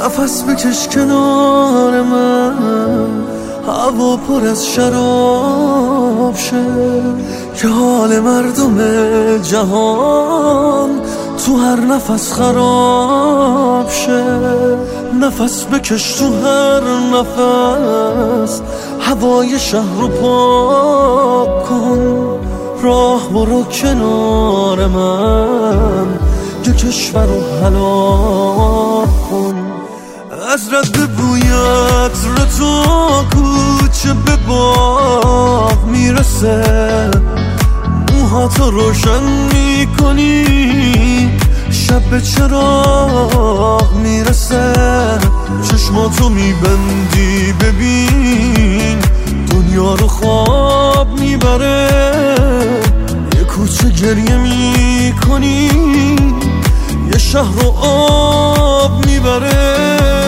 نفس بکش کنار من، هوا پر از شراب شه، که حال مردم جهان تو هر نفس خراب شه. نفس بکش تو هر نفس، هوای شهر رو پاک کن. راه برو کنار من، یه کشور رو هلاک کن. از رد بویت رو تو کوچه به باغ میرسه، موهاتو روشن میکنی، شب به چراغ میرسه. چشماتو میبندی ببین، دنیا رو خواب میبره. یه کوچه گریه میکنی، یه شهر رو آب میبره.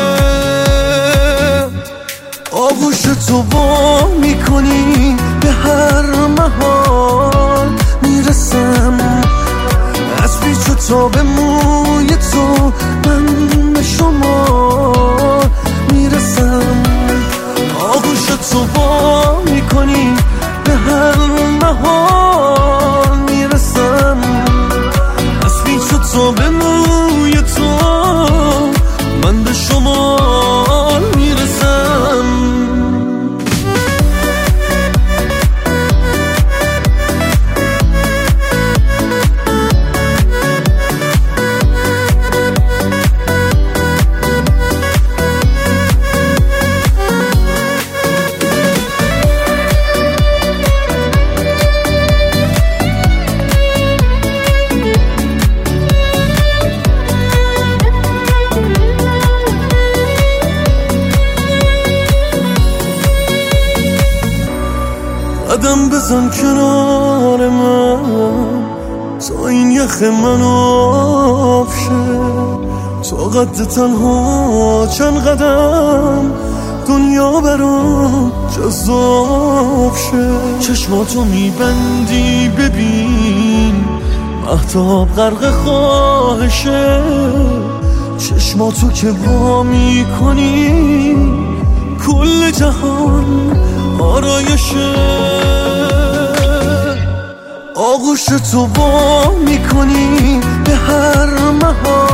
آغوش تو وا میکنی، به هر محال میرسم. از پیچ و تاب موی تو من به شما میرسم. آغوش تو وا میکنی، به هر محال میرسم. از پیچ و تاب موی تو من به شما میرسم. قدم بزن کنار من، تا این یخ من آب شه. تا قد تنها چند قدم، دنیا برام جذاب شه. چشماتو میبندی ببین، مهتاب غرق خواهشه. چشماتو که وا میکنی، کل جهان آرایشه. آغوش تو وا میکنی، به هر محال